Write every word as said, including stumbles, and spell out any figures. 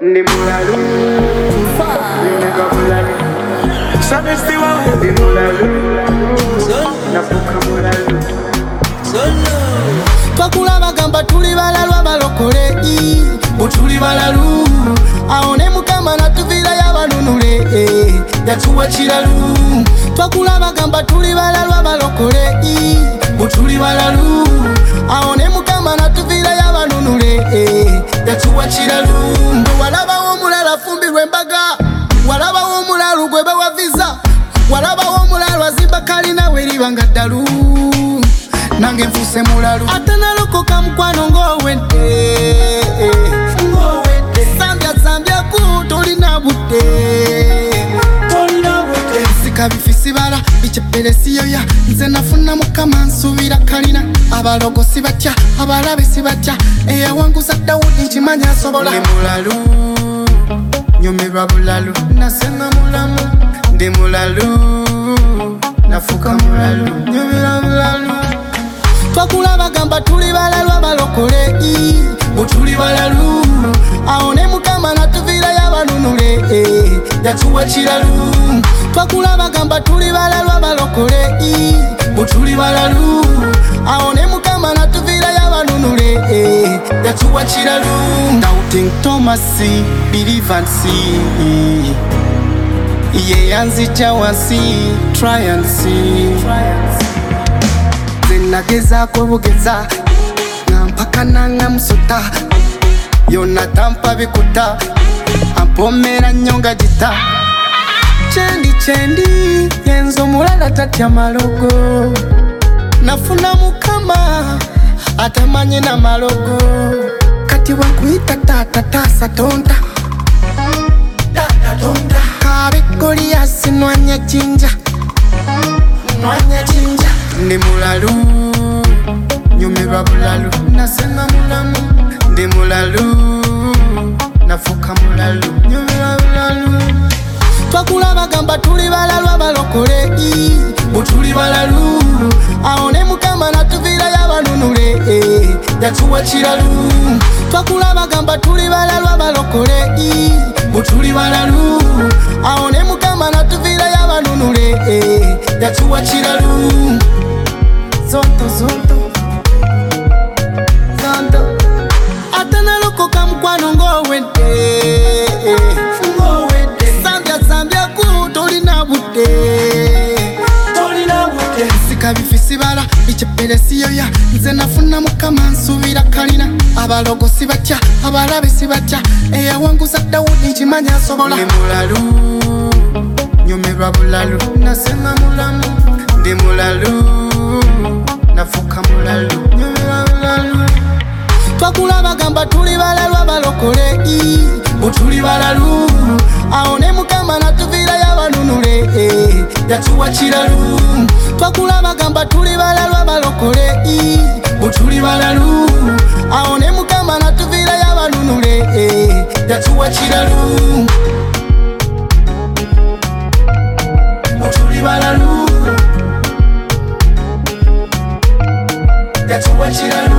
Ndi mulalu, nega mulalu. Sabe si wa ndi mulalu, nafuka mulalu. Twakulaba gamba tuli balalu abalokole, butuli balalu. Aone Mukama natuvira yabanunule, yatuwa kiralu. Twakulaba gamba tuli balalu abalokole, butuli balalu. Aone Mukama natuvira yabanunule, yatuwa kiralu. Walaba w'omulala fumbirwe embaga, walaba w'omulalu gwe bawaviza, walaba w'omulalu azimba kalina weribanga ddalu. Nange nfuse mulalu ate nalokoka mukwano ng'owedde, sambya sambya ku tolina budde, nsika bifisi bala bikyepperesiyo ya nze nafuna Mukama nsubira kalina. Abalogo si batya, abalabe si batya, eyawanguza Dawudi nkimanya asobola. Ndi mulalu, nyumirwa bulalu, nasenga mulamu. Ndi mulalu, nafuka mulalu, nyumirwa bulalu. Twakulaba gamba tuli balalu abalokole, butuli balalu. Aone Mukama natuvira yabanunule, yatuwa kiralu. Twakulaba gamba tuli balalu abalokole, butuli balalu. Aone Mukama natuvira yabanunule, yatuwa kiralu. Doubting Thomas, believe and see. Iye yanzija wansi, try and see. Nagezako bugeza nampaka nanga musuta, yona tampa bikuta ampomera nyonga jita. Chendi chendi yenzo mulala tatya malogo, nafuna Mukama atamanye na malogo. Kati wakuita tata tasa tonta, tata tonta kabe Goliath nwanya jinja, nwanya jinja. Ndi mulalu, nyumirwa bulalu, nasenga mulamu. Ndi mulalu, nafuka mulalu, nyumirwa bulalu. Twakulaba gamba tuli balalu abalokole, butuli balalu. Aone Mukama natuvira yabanunule, yatuwa kiralu. Twakulaba gamba tuli balalu abalokole, butuli balalu. Aone Mukama natuvira yabanunule, yatuwa kiralu. Zonto zonto zonto ate nalokoka mukwano ng'owedde, sambya sambya ku tolina budde, nsika bifisi bala bikyepperesiyo ya nze nafuna Mukama nsubira kalina. Abalogo si batya, abalabe si batya, eyawanguza Dawudi nkimanya asobola. Ndi mulalu, nyumirwa bulalu, nasenga mulamu. Ndi mulalu, nafuka mulalu, nyumirwa bulalu. Twakulaba gamba tuli balalu abalokole, butuli balalu. Aone Mukama natuvira yabanunule, yatuwa kiralu. Twakulaba gamba tuli balalu abalokole, butuli balalu. Aone Mukama natuvira yabanunule, yatuwa kiralu. Butuli balalu, yatuwa kiralu.